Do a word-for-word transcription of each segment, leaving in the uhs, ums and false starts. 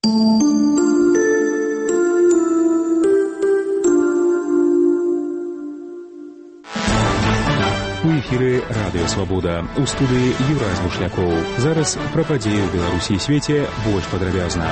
У эфіры радыё Свабода. У студыі Юрай Бушлякоў. Зараз пра падзеі ў Беларусі і свеце больш падрабязна.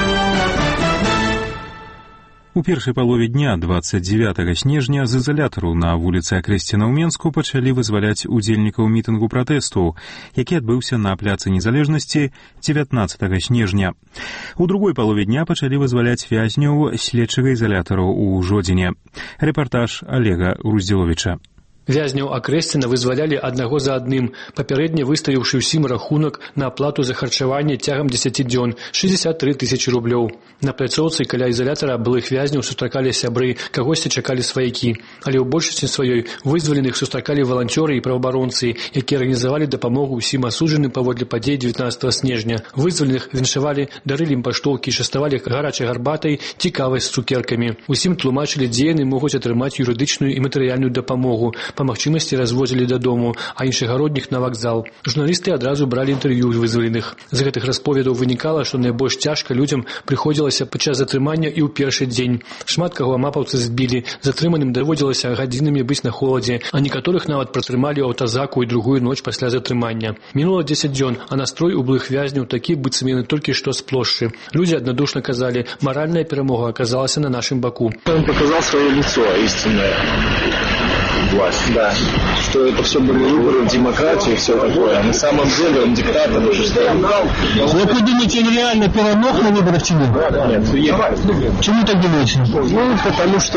У першай палове дня двадцать девятого снежня з ізалятару на вуліцы Акрэсціна ў Менску пачалі вызваляць удзельнікаў мітынгу пратэсту, які адбыўся на пляцы Незалежнасці дзевятнаццатого снежня. У другой палове дня пачалі вызваляць вязняў следчага ізалятару ў Жодзіне. Рэпартаж Олега Руздзіловіча. Вязняў Акрэсціна вызвалялі аднаго за адным, папярэдне выстаіўшы ўсім рахунак на аплату за харчаванне цягам дзесяці дзён – шэсцьдзесят тры тысячы рублёў. На пляцоўцы каля ізалятара былых вязняў сустракалі сябры, кагосьці чакалі сваякі. Але ў большасці сваёй вызваленых сустракалі валанцёры і праваабаронцы, якія арганізавалі дапамогу ўсім асуджаным паводле падзей дзевятнаццатага снежня. Вызваленых віншавалі, дарылі ім паштоўкі, частавалі гарачай гарбатай ці кавай з цукеркамі. Усім тлумачылі, дзе яны могуць атрымаць юрыдычную і матэрыяльную дапамогу. Па магчымасці развозілі дадому, а іншых гародніх на вакзал. Журналісты адразу бралі інтэрв'ю вызваленых. З гэтых расповедаў вынікала, што найбольш цяжка людзям прыходзілася падчас затрымання і ў першы дзень. Шмат каго амапаўцы збілі, затрыманым даводзілася гадзінамі быць на холадзе, а некаторых нават пратрымалі ў аўтазаку і другую ноч пасля затрымання. Мінула дзесяць дзён, а настрой у былых вязняў такі, быццам яны толькі што з плошчы. Людзі аднадушна казалі, маральная перамога аказалася на нашым баку. Он показал свое лицо истинное. Власть, да. Что это все были выборы в демократию и все такое. А на самом деле он диктатор уже стоял. Вы думаете, он реально перемог на выборах чи нет? Нет. Почему так думаете? Ну, потому что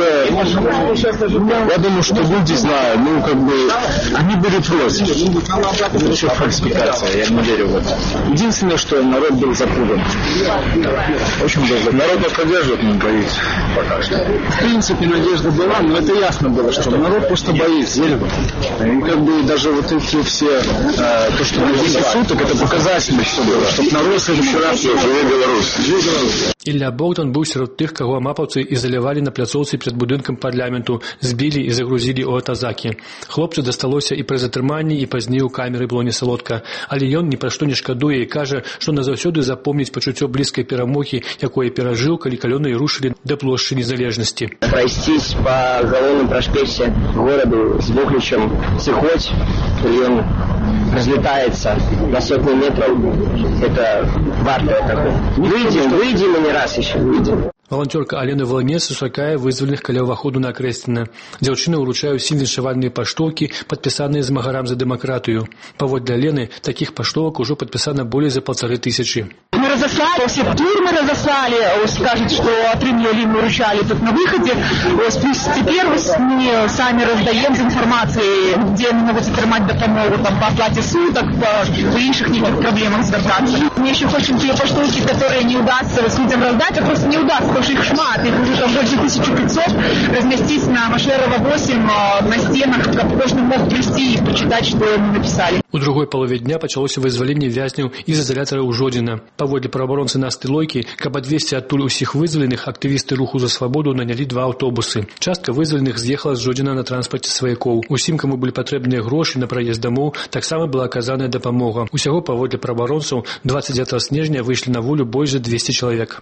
я думаю, что люди знают, ну, как бы, они были против. Это еще фальсификация, я не верю в это. Единственное, что народ был запуган. Очень был. Народ нас поддерживает, не боится пока что. В принципе, надежда была, но это ясно было, что народ просто боится. И как бы даже вот эти все, э, то, что на десять суток, это показательно, что было. Чтобы народ в следующий раз живе Беларусь. Живе Беларусь. Ілля Богдан быў сярод тых, каго амапаўцы ізалявалі на пляцоўцы перад будынкам парламенту, збілі і загрузілі ў аўтазакі. Хлопцу дасталося і пры затрыманні, і пазней у камеры было несалодка. Але ён ні пра што не шкадуе і кажа, што назаўсёды запомніць пачуццё блізкай перамогі, якое перажыў, калі калёны рушылі да плошчы Незалежнасці. Пройстись по Головному проспекте городу с букличем «Сихоть», и он разлетается на сотни метров. Это варто такое. Выйдем, выйдем и не раз еще выйдем. Валанцёрка Алена Воланец сустракае вызваленых каля ўваходу на Акрэсціна. Дзяўчына ўручае ўсім віншавальныя паштоўкі, падпісаныя змагарам за дэмакратыю. Паводле Алены, такіх паштовак ужо падпісана болей за полторы тысячи. Мы разослали, все турмы разослали, скажут, что отрымливали, мы вручали тут на выходе. Теперь мы сами раздаем информации, где они могут отрымать допомогу, там, по оплате суток, по інших никаких проблемах звертаться. Мы еще хотим те паштовки, которые не удастся людям раздать, а просто не удастся. Потому что их шмат, их уже там больше тысячи пятьсот, разместить на Машерова восемь на стенах, как кожны мог прийти и прочитать, что они написали. У другой палове дня пачалося вызваленне вязняў из изолятора ў Жодзіна. Паводле праваабаронцы Насты Лойкі, каб адвесці адтуль усіх вызваленых, актывісты руху за свабоду нанялі два аўтобусы. Частка вызваленых з'ехала з Жодзіна на транспарце сваякоў. Усім, каму былі патрэбныя грошы на праезд дамоў, таксама была аказаная дапамога. Усяго паводле праваабаронцаў двадцать девятого снежня выйшлі на волю больш за двести чалавек.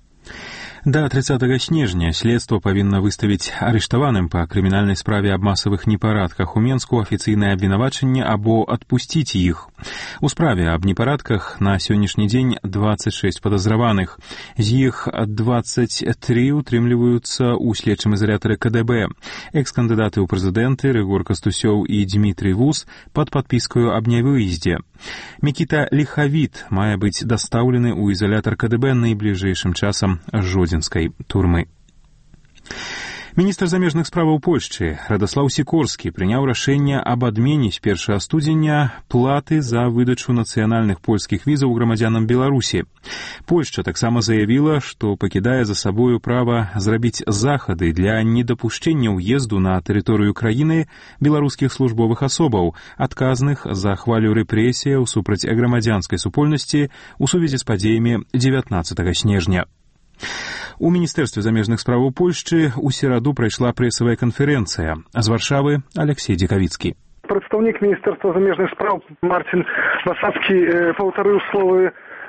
Да тридцатого снежня следства павінна выставіць арыштаваным па крымінальнай справе аб масавых непарадках у Менску афіцыйнае абвінавачанне або адпусціць іх. У справе аб непарадках на сённяшні дзень двадцать шесть падазраваных. З іх двадцать три утрымліваюцца ў следчым ізалятары ка дэ бэ. Экс-кандыдаты ў прэзідэнты Рыгор Кастусёў і Дмітрый Вус пад падпіскаю аб нявыездзе. Мікіта Ліхавіт мае быць дастаўлены ў ізалятар ка дэ бэ найбліжэйшым часам Жодзінскай турмы. Міністр замежных справаў Польшчы Радаслаў Сікорскі прыняў рашэнне аб адмене з першага студзеня платы за выдачу нацыянальных польскіх візаў грамадзянам Беларусі. Польшча таксама заявіла, што пакідае за сабою права зрабіць захады для недапушчэння ўезду на тэрыторыю краіны беларускіх службовых асобаў, адказных за хвалю рэпрэсіяў супраць грамадзянскай супольнасці ў сувязі з падзеямі дзевятнаццатага снежня. У Міністэрстве замежных справаў Польшчы ў сераду прайшла прэсавая канферэнцыя. З Варшавы Алексей Дзекавіцкі. Прадстаўнік Міністэрства замежных спраў Марцін Васацкі паўтарыў словы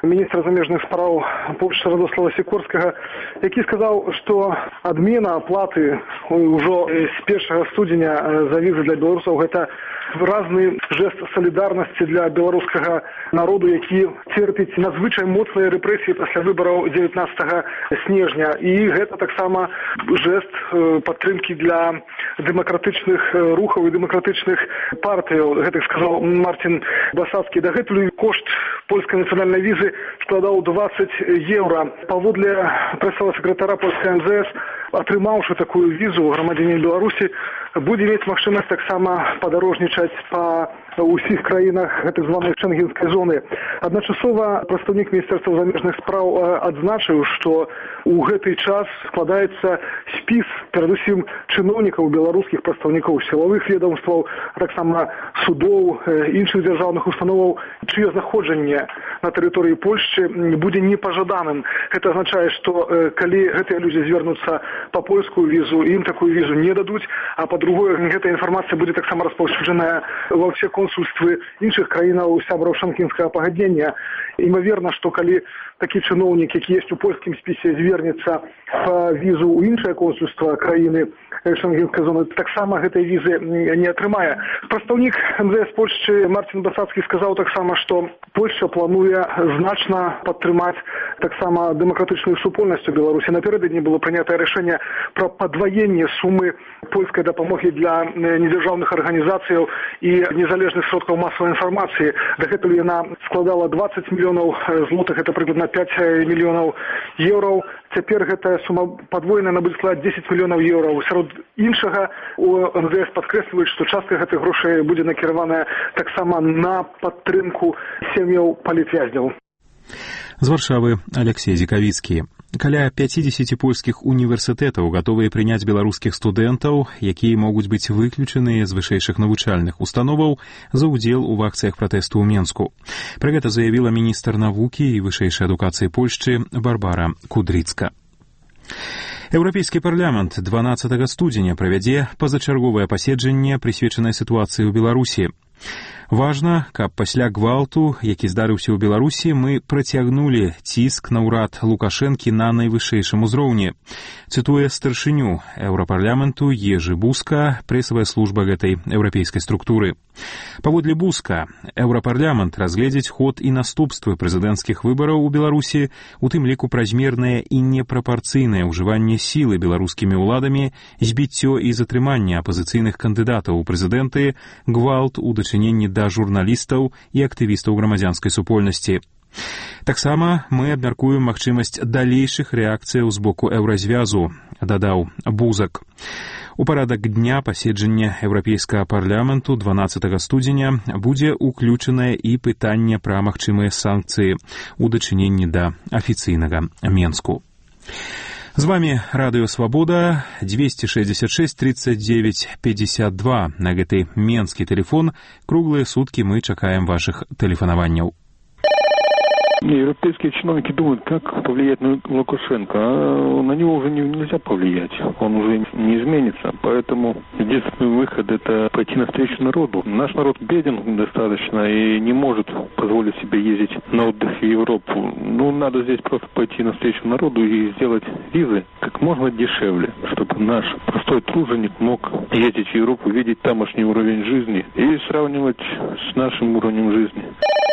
міністра замежных спраў Польшчы Радослава Сікорскага, які сказаў, што адмена аплаты ўжо з першага студзеня за візы для беларусаў гэта выразны жэст салідарнасці для беларускага народу, які церпіць надзвычай моцныя рэпрэсіі пасля выбараў дзевятнаццатага снежня. І гэта таксама жэст падтрымкі для дэмакратычных рухаў і дэмакратычных партыяў. Гэта сказаў Марцін Басацкі. Дагэтуль кошт польскай нацыянальнай візы складаў дваццаць еўра. Паводле прэсавага сакратара польскай эм зэ эс, атрымаўшы такую візу, грамадзянін Беларусі будзе мець магчымасць таксама падарожнічаць па ўсіх краінах гэтай званай шэнгенскай зоны. Адначасова прадстаўнік міністэрства замежных спраў адзначыў, што ў гэты час складаецца спіс перадусім чыноўнікаў беларускіх прадстаўнікоў сілавых ведомстваў, таксама судоў, іншых дзяржаўных установаў, чыё знаходжанне на тэрыторыі Польшчы будзе непажаданым. Гэта азначае, што калі гэтыя людзі звернуцца па польскую візу, ім такую візу не дадуць, а па-другое, гэтая інфармацыя будзе таксама распаўсюджаная ва ўсе консульствы іншых краінаў сябраў шэнгенскага пагаднення. Імаверна, што калі такі чыноўнік, які ёсць у польскім спісе, звернецца па візу ў іншае консульства краіны шэнгенскай зоны, таксама гэтай візы не атрымае. Прадстаўнік эм зэ эс Польшчы Марцін Басацкі сказаў таксама, што Польшча плануе значна падтрымаць таксама дэмакратычную супольнасць у Беларусі. Напярэдадні было прынятае рашэнне пра падваенне сумы польскай дапамогі для недзяржаўных арганізацыяў і незалежных сродкаў масавай інфармацыі. Дагэтуль яна складала дваццаць мільёнаў злотых, гэта прыкладна пяць мільёнаў еўраў. Цяпер гэтая сума падвоена, она будзе складаць дзесяць мільёнаў еўраў. Сярод іншага у эм зэ эс падкрэсліваюць, што частка гэтых грошай будзе накіраваная таксама на падтрымку сем'яў палітвязняў. З Варшавы Алексей Зікавіцкі. Каля пяцідзесяці польскіх універсітэтаў гатовыя прыняць беларускіх студэнтаў, якія могуць быць выключаныя з вышэйшых навучальных установаў за ўдзел у акцыях пратэсту ў Менску. Пра гэта заявіла міністр навукі і вышэйшай адукацыі Польшчы Барбара Кудрыцка. Еўрапейскі парламент дванаццатага студзеня правядзе пазачарговае паседжанне, прысвечанае сітуацыі ў Беларусі. Важна, каб пасля гвалту, які здарыўся ў Беларусі, мы працягнулі ціск на ўрад Лукашэнкі на найвышэйшым узроўні. Цытуе старшыню Еўрапарламенту Ежы Буска, прэсавая служба гэтай еўрапейскай структуры. Паводле Буска, Еўрапарламент разгледзець ход і наступствы прэзідэнцкіх выбараў у Беларусі, у тым ліку празмернае і непрапарцыйнае ўжыванне сілы беларускімі ўладамі, збіццё і затрыманне апазіцыйных кандыдатаў у прэзідэнты, гвалт у дачыненні да журналістаў і актывістаў грамадзянскай супольнасці. Таксама мы абмяркуем магчымасць далейшых рэакцыяў з боку еўразвязу, дадаў Бузак. У парадак дня паседжання Еўрапейскага парламенту дванаццатага студзеня будзе ўключанае і пытанне пра магчымыя санкцыі ў дачыненні да афіцыйнага Менску. З вами Радыё Свабода, двести шестьдесят шесть тридцать девять пятьдесят два. На гэты менскі тэлефон круглыя суткі мы чакаем вашых тэлефанаванняў. Европейские чиновники думают, как повлиять на Лукашенко, а на него уже нельзя повлиять, он уже не изменится, поэтому единственный выход — это пойти навстречу народу. Наш народ беден достаточно и не может позволить себе ездить на отдых в Европу. Ну, надо здесь просто пойти навстречу народу и сделать визы как можно дешевле, чтобы наш простой труженик мог ездить в Европу, видеть тамошний уровень жизни и сравнивать с нашим уровнем жизни.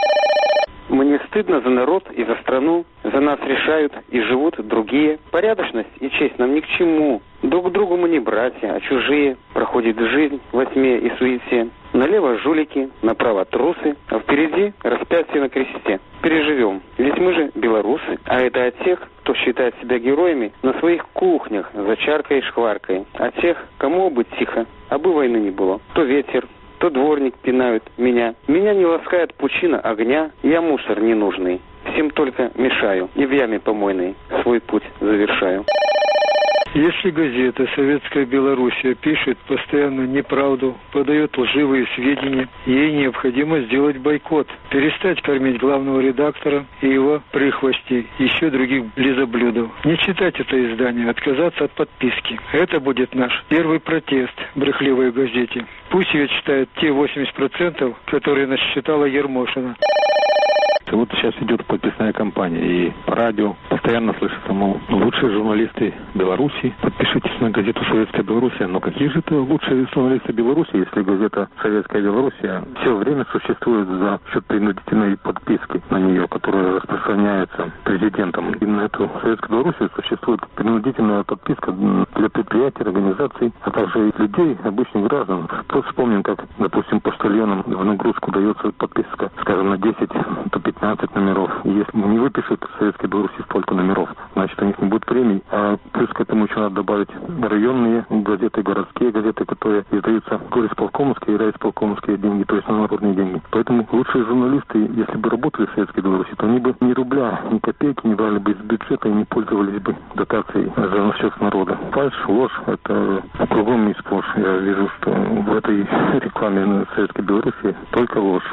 Мне стыдно за народ и за страну. За нас решают и живут другие. Порядочность и честь нам ни к чему. Друг к другу мы не братья, а чужие. Проходит жизнь во тьме и суете. Налево жулики, направо трусы, а впереди распятие на кресте. Переживем, ведь мы же белорусы. А это от тех, кто считает себя героями на своих кухнях за чаркой и шкваркой. От тех, кому быть тихо, а бы войны не было. То ветер, то дворник пинают меня. Меня не ласкает пучина огня, я мусор ненужный. Всем только мешаю, и в яме помойной свой путь завершаю. Если газета «Советская Белоруссия» пишет постоянно неправду, подает лживые сведения, ей необходимо сделать бойкот, перестать кормить главного редактора и его прихвостней, еще других лизоблюдов. Не читать это издание, отказаться от подписки. Это будет наш первый протест брехливой газете. Пусть ее читают те восемьдесят процентов, которые насчитала Ермошина. Вот сейчас идет подписная кампания, и по радио постоянно слышится, мол, лучшие журналисты Беларуси, подпишитесь на газету «Советская Белоруссия». Но какие же это лучшие журналисты Беларуси, если газета «Советская Белоруссия» все время существует за счет принудительной подписки на нее, которая распространяется президентом. И на эту «Советскую Белоруссию» существует принудительная подписка для предприятий, организаций, а также и людей, обычных граждан. Вот вспомним, как, допустим, почтальонам в нагрузку дается подписка, скажем, на десять, то пятнадцать номеров. И если не выпишут в Советской Беларуси столько номеров, значит, у них не будет премий. А плюс к этому еще надо добавить районные газеты, городские газеты, которые издаются горисполкомовские и райисполкомовские деньги, то есть на народные деньги. Поэтому лучшие журналисты, если бы работали в Советской Беларуси, то они бы ни рубля, ни копейки не брали бы из бюджета и не пользовались бы дотацией за счет народа. Фальшь, ложь, это кругом и сплошь. Я вижу, что в этой рекламе на Советской Беларуси только ложь.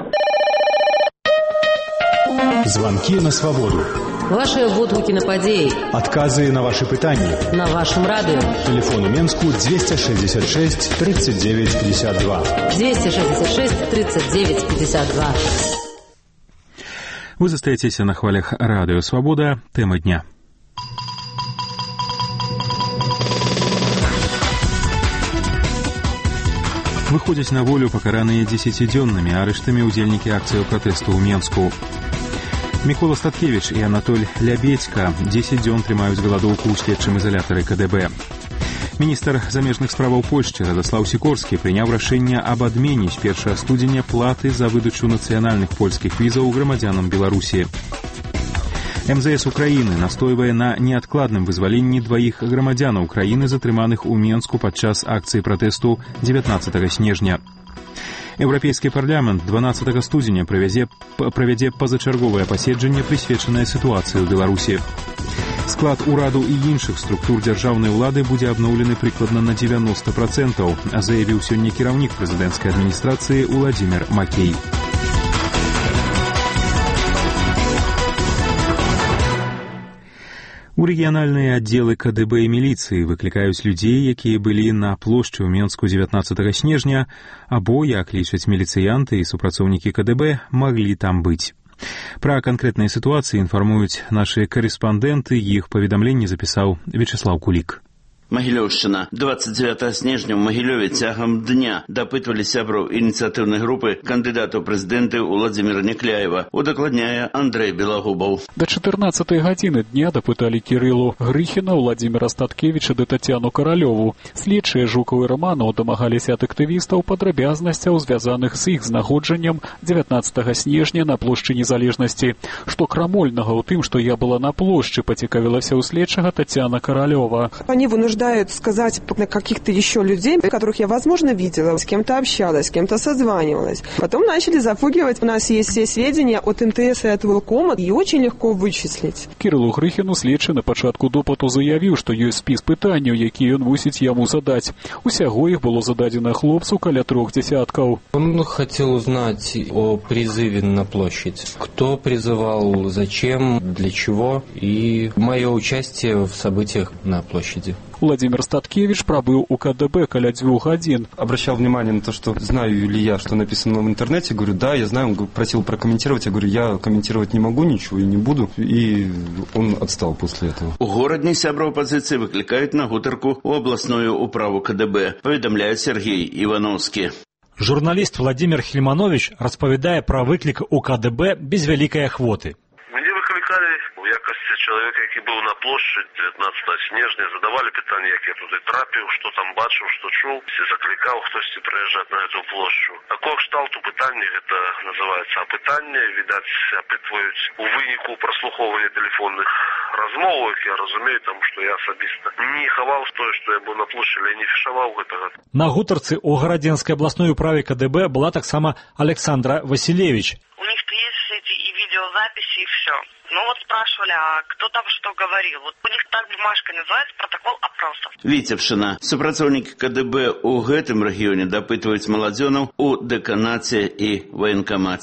Звонки на свободу. Ваши водгуки на подеи. Отказы на ваши пытания. На вашем радио. Телефон у Менску двести шестьдесят шесть тридцать девять пятьдесят два. двести шестьдесят шесть тридцать девять пятьдесят два. Вы застаетесь на хвалях радио «Свобода». Тема дня. Выходзяць на волю пакараныя дзесяцідзённымі арыштамі ўдзельнікі акцыі пратэсту ў Менску. Мікола Статкевіч і Анатоль Лябедзька дзесяць дзён трымаюць галадоўку ў следчым изолятары ка дэ бэ. Міністр замежных справаў Польшчы Радослаў Сікорскі прыняў рашэнне аб адмене з першага студзеня платы за выдачу нацыянальных польскіх візаў грамадзянам Беларусі. эм зэ эс Украіны настойвае на неадкладным вызваленні дваіх грамадзянаў краіны, затрыманых у Менску падчас акцыі пратэсту дзевятнаццатага снежня. Еўрапейскі парламент дванаццатага студзеня правядзе, правядзе пазачарговае паседжанне, прысвечанае сітуацыі ў Беларусі. Склад ураду і іншых структур дзяржаўнай улады будзе абноўлены прыкладна на дзевяноста працэнтаў, заявіў сёння кіраўнік прэзідэнцкай адміністрацыі Уладзімір Макей. У рэгіянальныя аддзелы ка дэ бэ і міліцыі выклікаюць людзей, якія былі на плошчы ў Менску дзевятнаццатага снежня, або, як лічаць міліцыянты і супрацоўнікі ка дэ бэ, маглі там быць. Пра канкрэтныя сітуацыі інфармуюць нашы карэспандэнты, іх паведамленне запісаў Вячеслаў Кулік. Магілёўшчына. двадцать девятого снежня ў Магілёве цягам дня дапытвалі сябраў ініцыятыўнай групы кандыдата ў прэзідэнты Уладзіміра Някляева, удакладняе Андрэй Белагубаў. До чатырнаццатай гадзіны дня дапыталі Кірылу Грыхіна, Уладзіміра Статкевіча ды Тацяну Каралёву. Следчыя Жукаў і Раманаў дамагаліся ад актывістаў падрабязнасцяў, звязаных з іх знаходжаннем дзевятнаццатага снежня на плошчы Незалежнасці. Што крамольнага ў тым, што я была на плошчы, пацікавілася ў следчага Тацяна Каралёва. Они вынуждают сказать на каких-то еще людей, которых я, возможно, видела, с кем-то общалась, с кем-то созванивалась. Потом начали запугивать. У нас есть все сведения от эм тэ эс и от Вилкома, и очень легко вычислить. Кірылу Грыхіну следчы на пачатку допыту заявіў, што ёсць спіс пытанняў, якія ён мусіць яму задаць. Усяго іх было зададзена хлопцу каля трох десяткаў. Он хотел узнать о призыве на площадь. Кто призывал, зачем, для чего и мое участие в событиях на площади. Владимир Статкевич пробыл у ка дэ бэ каля двух один. Обращал внимание на то, что знаю ли я, что написано в интернете. Говорю, да, я знаю. Он просил прокомментировать. Я говорю, я комментировать не могу ничего и не буду. И он отстал после этого. У горадні сябраў пазіцыі выклікаюць на гутарку у абласную управу ка дэ бэ, паведамляе Сергей Ивановский. Журналіст Владимир Хельманович распавядае пра выклік у ка дэ бэ без вялікай ахвоты. Мяне выклікалі у якасці чалавека, які быў на плошчы дзевятнаццатага снежня, задавалі пытанні, як я туды трапіў, што там бачыў, што чуў, ці заклікаў хтосьці прыязджаць на эту плошчу. Такого кшталту пытанні, гэта называецца апытанне, відаць, апытваюць у выніку праслухоўвання тэлефонных размоваў, я разумею, таму што я асабіста не хаваў тое, што я быў на плошчы, але не фішаваў гэтага. На гутарцы у гарадзенскай абласной управе ка дэ бэ была таксама Александра Василевич. У них-то есть эти и видеозаписи, и все. Ну вот спрашивали, а кто там что говорил? Вот у них так бумажка называется, протокол опросов. Віцебшчына. Супрацоўнікі ка дэ бэ ў гэтым рэгіёне дапытваюць маладзёнаў у дэканаце і ваенкамаце.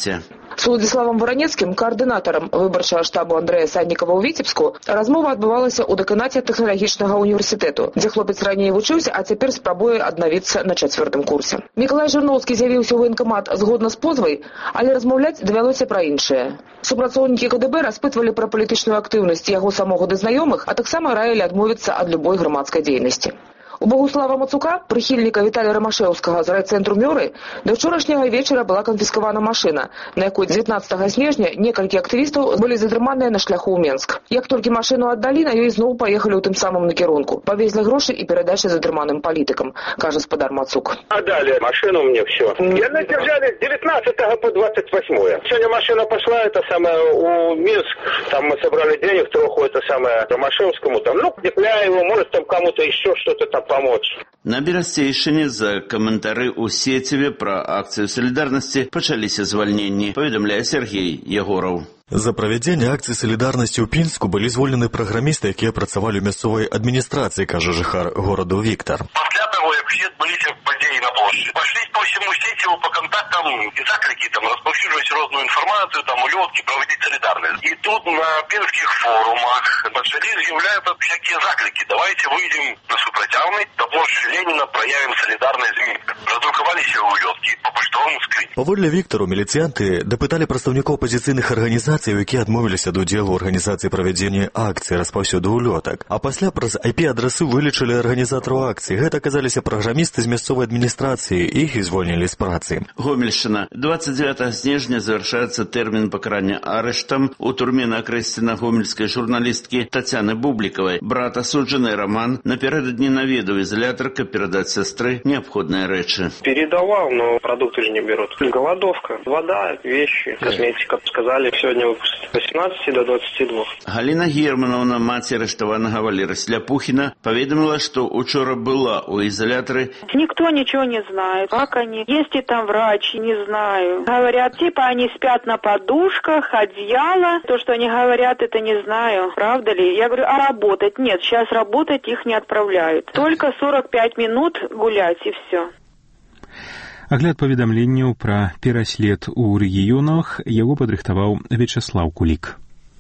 С Уладзіславам Варанецкім, каардынатарам выбарчага штабу Андрэя Саннікава ў Віцебску, размова адбывалася ў дэканаце тэхналагічнага універсітэту, дзе хлопец раней вучыўся, а цяпер спрабуе аднавіцца на чацвёртым курсе. Мікалай Жырноўскі з'явіўся ў ваенкамат згодна з позвай, але размаўляць давялося пра іншае. Супрацоўнікі ка дэ бэ распытвалі пра палітычную актыўнасць яго самога ды знаёмых, а таксама раілі адмовіцца ад любой грамадскай дзейнасці. У Богуслава Мацука, прыхільніка Віталія Рамашэўскага з райцэнтру Мёры, да ўчорашняга вечара была канфіскавана машына, на якой дзевятнаццатага снежня некалькі актывістаў былі затрыманыя на шляху ў Менск. Як толькі машыну аддалі, на ёй зноў паехалі ў тым самым накірунку. Павезлі грошы і перадачы затрыманым палітыкам, кажа спадар Мацук. Отдали машину мне все. Яны держали с девятнадцатого по двадцать восьмое. Сегодня машина пошла, это самое, у Минск, там мы собрали денег троху, это самое, Ромашевскому, там, ну, Кляеву, может, там кому-то еще что-то там помочь. На Берасцейшыне за каментары ў сеціве пра акцыю салідарнасці пачаліся звальненні, паведамляе Сергей Ягораў. За правядзенне акцыі салідарнасці ў Пінску былі звольнены праграмісты, якія працавалі ў мясцовай адміністрацыі, кажа жыхар гораду Віктар. Пасля того, як все адбыліся падзеі на плошчы, пашлі по всему сеціву, по контактам і заклікі, там, распаўсюджваць розную інфармацыю, там, улёткі, праводзіць салідарнасць. І тут на пінскіх форумах пачалі з'яўляюцца всякие заклікі. Давайте выйдем на супрацьяўнасць до плошчы Леніна, праявім салідарнасць з Мінскам. Раздрукаваліся улёткі по паштовым скрыні. Паводле Віктару, міліцыянты дапыталі прадстаўнікоў апазіцыйных арганізацый, якія адмовіліся ад удзелу ў арганізацыі правядзення акцыі распаўсюду ўлётак. А пасля праз ай пі-адрасы вылічылі арганізатараў акцыі. Гэта аказаліся праграмісты з мясцовай адміністрацыі, іх і звольнілі з працы. Гомельшчына. двадцать девятого снежня завяршаецца тэрмін пакарання арыштам у турме на акрэсціна гомельскай журналісткі Тацяны Бублікавай. Брат асуджаны Роман напярэдадні наведаў изолятор, каб перадаць сястры неабходныя рэчы. Передавал, но продукты же не берут. Голодовка, вода, вещи, косметика. Сказали, сегодня выпустят с восемнадцати до двадцати двух. Галина Германовна, маці арыштаванага Валеры Сляпухіна, паведамила, што учора была у изоляторе. Никто ничего не знает. Как они? Есть и там врач, не знаю. Говорят, типа они спят на подушках, одеяло. То, что они говорят, это не знаю. Правда ли? Я говорю, а работать? Нет, сейчас работать их не отправляют. Только сорок пять минут гулять и все. Агляд паведамленняў пра пераслед у рэгіёнах яго падрыхтаваў Вячаслаў Кулік.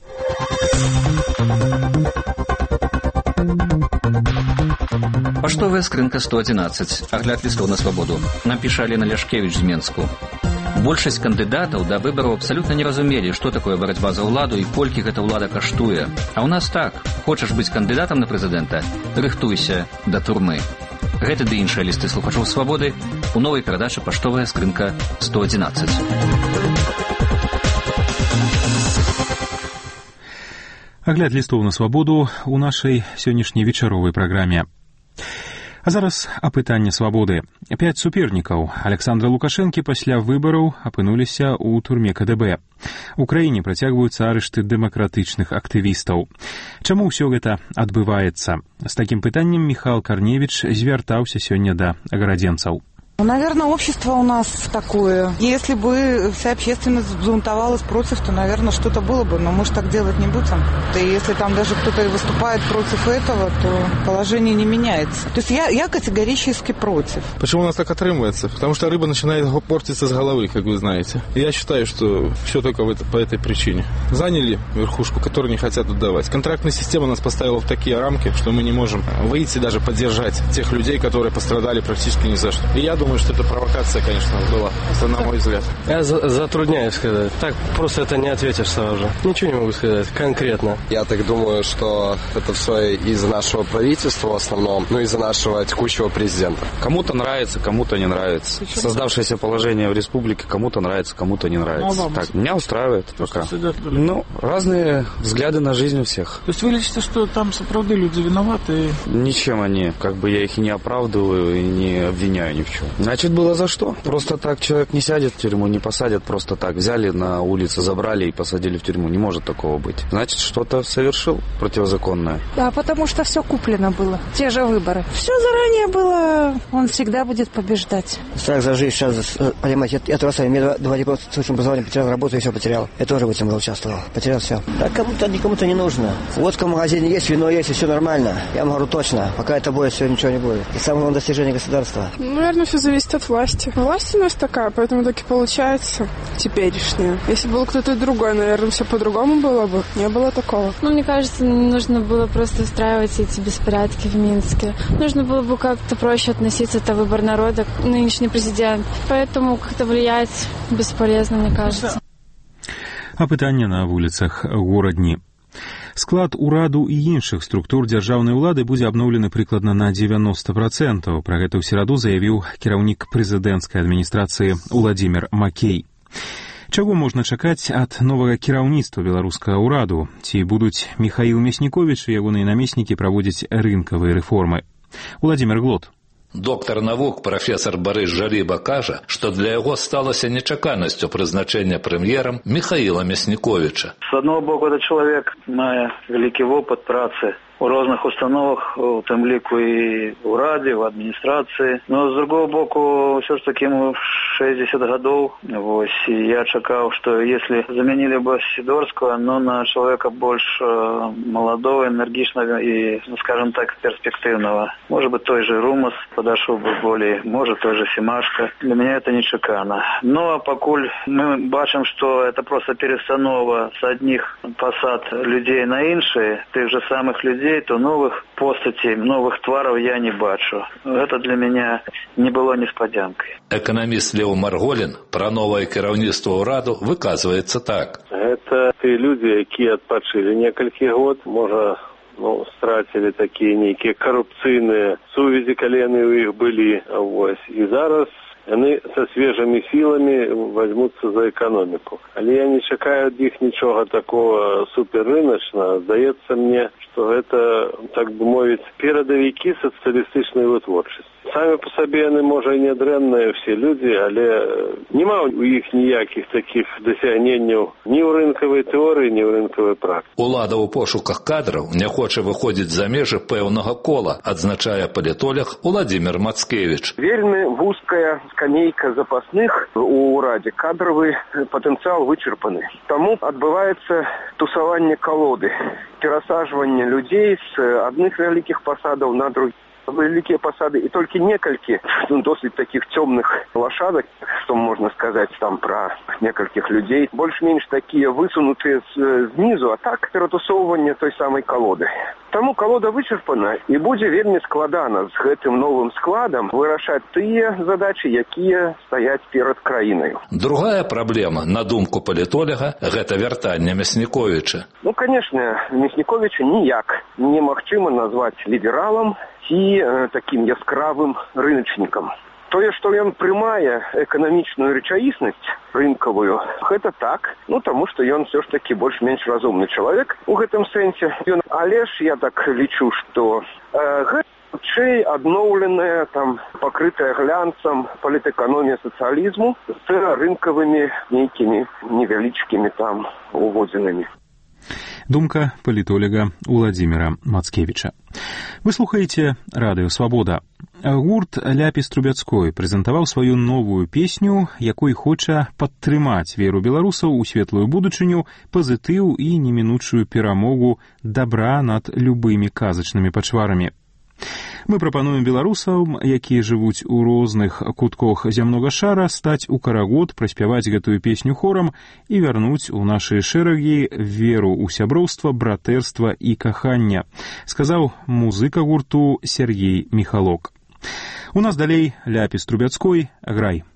Паштовая скрынка сто одиннадцать. Агляд лістоў на свабоду. Напіша Алена Ляшкевіч з Менску. Большасць кандыдатаў да выбараў абсалютна не разумелі, што такое барацьба за ўладу і колькі гэта ўлада каштуе. А ў нас так. Хочаш быць кандыдатам на прэзідэнта? Рыхтуйся да турмы. Гэта ды іншыя лісты слухачоў свабоды у новай перадачы «Паштовая скрынка сто одиннадцать». Агляд лістоў на свабоду у нашай сённяшняй вечаровай праграме. А зараз апытанне свабоды. Пяць супернікаў Александра Лукашэнкі пасля выбараў апынуліся ў турме ка дэ бэ. У краіне працягваюцца арышты дэмакратычных актывістаў. Чаму ўсё гэта адбываецца? З такім пытаннем Міхал Карневіч звяртаўся сёння да гарадзенцаў. Наверное, общество у нас такое. Если бы вся общественность взбунтовалась против, то, наверное, что-то было бы, но мы же так делать не будем. Да и если там даже кто-то выступает против этого, то положение не меняется. То есть я, я категорически против. Почему у нас так отрывается? Потому что рыба начинает портиться с головы, как вы знаете. И я считаю, что все только в это, по этой причине. Заняли верхушку, которую не хотят отдавать. Контрактная система нас поставила в такие рамки, что мы не можем выйти даже поддержать тех людей, которые пострадали практически ни за что. И я думаю, что это провокация, конечно, была, на мой взгляд. Я за- затрудняюсь сказать. Так просто это не ответишь сразу же. Ничего не могу сказать конкретно. Я так думаю, что это все из-за нашего правительства в основном, ну из-за нашего текущего президента. Кому-то нравится, кому-то не нравится. Почему? Создавшееся положение в республике кому-то нравится, кому-то не нравится. Так, меня устраивает пока. Ну, разные взгляды на жизнь у всех. То есть вы лечите, что там сапраўды люди виноваты? Ничем они. Как бы я их и не оправдываю, и не обвиняю ни в чем. Значит, было за что. Просто так человек не сядет в тюрьму, не посадят просто так. Взяли на улице, забрали и посадили в тюрьму. Не может такого быть. Значит, что-то совершил противозаконное. Да, потому что все куплено было. Те же выборы. Все заранее было. Он всегда будет побеждать. Страх за жизнь сейчас, понимаете, это, это самое. Мне два, два диплома с высшим образованием, потерял работу и все потерял. Я тоже в этом участвовал. Потерял все. Так кому-то, никому-то не нужно. Водка в магазине есть, вино есть, и все нормально. Я вам говорю точно. Пока это будет, все ничего не будет. И самое главное достижение государства. Наверное, все зависит от власти. Власть у нас такая, поэтому так и получается теперешняя. Если был кто-то другой, наверное, все по-другому было бы. Не было такого. Ну, мне кажется, не нужно было просто устраивать эти беспорядки в Минске. Нужно было бы как-то проще относиться. Это выбор народа, нынешний президент. Поэтому как-то влиять бесполезно, мне кажется. Апытанне на вуліцах горадні. Склад ураду і іншых структур дзяржаўнай улады будзе абноўлены прыкладна на девяносто процентов. Пра гэта ў сераду заявіў кіраўнік прэзідэнцкай адміністрацыі Уладзімір Макей. Чаго можна чакаць ад новага кіраўніцтва беларускага ўраду? Ці будуць Міхаіл Мясніковіч і ягоныя намеснікі праводзіць рынкавыя рэформы? Уладзімір Глот. Доктар навук професор Борис Жарыба кажа, што для яго сталася нечаканасцю прызначэння прэм'ерам Міхаіла Мясніковіча. З аднаго боку, это чалавек мае вялікі вопыт працы у розных установах, у тым ліку і ў радзе, в адміністрацыі. Но з другого боку, ўсё ж таки ему шестьдесят гадоў. Вось, і я чакаў, што если заменили бы Сидорского, но на человека больше молодого, энергичного и, скажем так, перспективного. Может быть, той же Румас подошел бы более, может, той же Семашко. Для меня это нечакано. Но покуль мы бачим, что это просто перестанова с одних посад людей на іншие, тех же самых людей, то новых постатей, новых тваров я не бачу. Это для меня не было неспадзянкой. Экономист Лео Марголин про новое кіраўніцтва ўраду выказваецца так. Это те люди, якія адпачылі некалькі год, можа, ну, страцілі такія нейкія карупцыйныя сувязі, калі яны ў іх былі. Вось. І зараз яны со свежими силами возьмутся за экономику. Але я не чакаю ад іх нічога такого суперрыночного. Здаецца мне, что это, так бы мовіць, перадавікі сацыялістычнай вытворчасці. Самі по сабе яны, можа, і нядрэнныя все люди, але нема у іх ніякіх таких дасягненняў ні ў рынкавай тэорыі, ні ў рынкавай практыцы. Улада ў пошуках кадраў не хоча выходзіць за межы пэўнага кола, адзначае палітолог Уладзімір Мацкевіч. Вельмі вузкая скамейка запасных у ўрадзе, кадровый потенциал вычерпаны. Таму адбываецца тусаванне колоды, перасаживание людей с одних вялікіх посадов на другие. Великие посады и только некалькі ну, досыць таких темных лошадок, что можно сказать там про некальких людей, больше-меньше такие высунутые снизу, а так ператусоўванне той самой колоды. Таму колода вычерпана и будзе вельмі складана з гэтым новым складом вырашаць тыя задачи, якія стаяць перад краінай. Другая проблема, на думку палітолога, гэта вяртанне Мясніковіча. Ну, конечно, Мясніковіча ніяк немагчыма назваць лібералам ці э, таким яскравым рыночником. Тое, што ён прымае эканамічную рэчаіснасць рынкавую, гэта так, ну, таму што ён все ж таки больш-менш разумны чалавек у гэтым сэнсе. Ён, але ж я так лічу, што э, гэта хутчэй адноўленая, там, пакрытая глянцам палітэканомія сацыялізму з рынкавымі нейкімі невялічкімі там уводзінамі. Думка палітолога Уладзіміра Мацкевіча. Вы слухаеце Радыё Свабода. Гурт Ляпіс Трубецкой прэзентаваў сваю новую песню, якой хоча падтрымаць веру беларусаў у светлую будучыню, пазітыў і немінучую перамогу дабра над любымі казачнымі пачварамі. Мы прапануем беларусам, якія жывуць у розных кутках зямнога шара, стаць у карагод, праспяваць гэтую песню хорам і вярнуць у нашы шэрагі веру ў сяброўства, братэрства і кахання, сказаў музыка гурту Сергей Михалок. У нас далей Ляпіс Трубецкой, грай.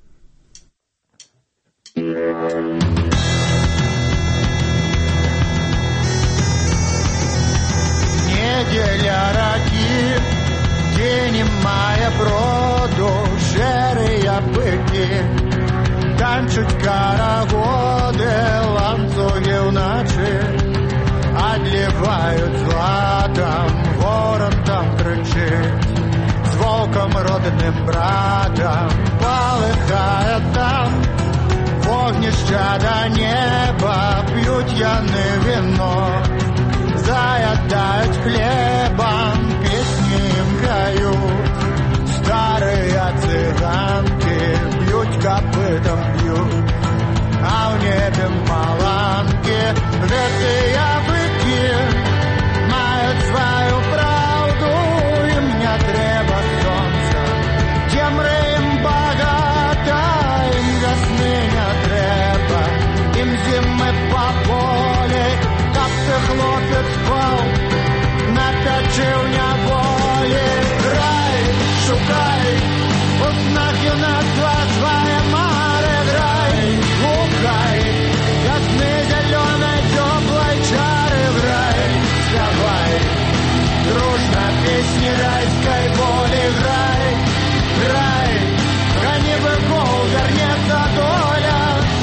Неделя раки, день мая броду, шерые быки, танчуть карагоды, ланцуги в ночи, отливают златом, ворон там кричит, с волком родным братом, полыхает там, вогнища до неба, пьют яны вино, заедают хлебом, песни им поют. Старые цыганки бьют копытом, бьют, а в небе маланки, вертые быки мают свою правду, им не треба солнца, тем рым песни райской воли. Грай, грай, гони быков, вернется доля.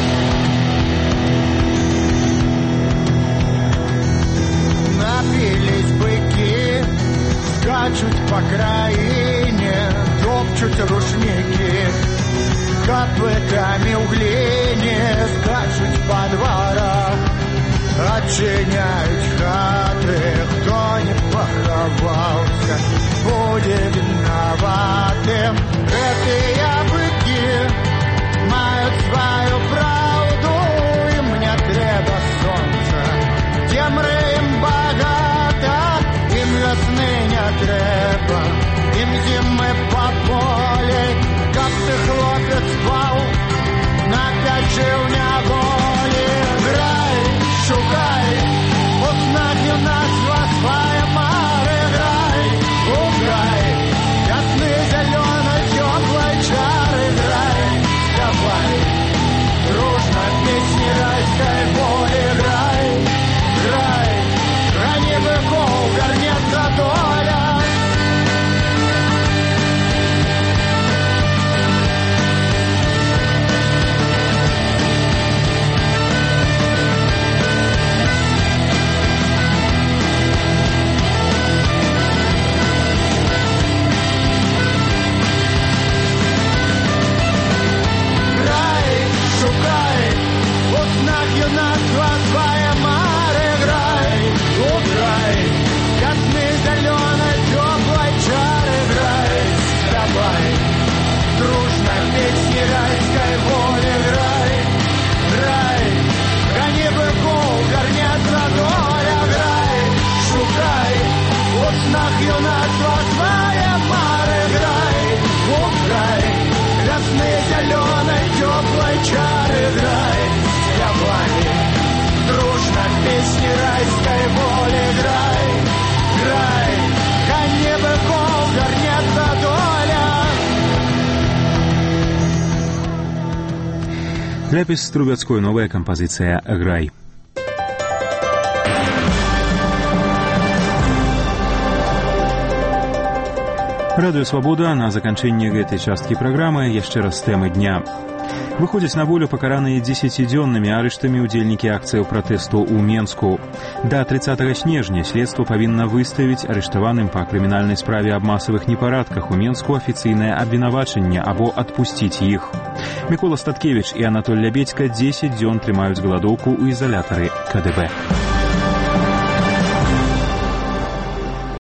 Напились быки, скачут по краине, топчут рушники, копытами в глине, скачут по дворах, отчиняют хаты. Кто не поховался, будет виноватым. Эти быки мают свою правду, им не треба солнца, темры им богато, им весны не треба, им зимы по поле. Как ты, хлопец, спал, на пяче в неволе. Грай, шукай, узнать юнацтва своя мары. Грай, уграй, ясны зеленой теплой чары. Грай, давай, дружно песни райской воли. Грай, грай, гони быков, вернется доля. Юнацтва твоя мары. Грай, уграй, ясны зеленой теплой чары. Грай, давай, дружно песни райской воли. Грай, грай, гони быков, вернется доля. Грай, шукай, в снах юнацтва твоя мары. Грай, уграй, ясны зеленой теплой чары. Грай, давай, дружно песни райской воли. Грай, грай, гони быков, вернется доля. Ляпис Трубецкой, новая композиция «Грай». Радыё Свабода на заканчэнне гэтай часткі праграмы яшчэ раз тэмы дня. Выходзяць на волю пакараныя дзесяцідзённымі арыштамі ўдзельнікі акцыяў пратэсту ў Менску. Да трыццатага снежня следства павінна выставіць арыштаваным па крымінальнай справе аб масавых непарадках у Менску афіцыйнае абвінавачанне або адпусціць іх. Мікола Статкевіч і Анатоль Лябедзька дзесяць дзён трымаюць галадоўку ў ізалятары ка дэ бэ.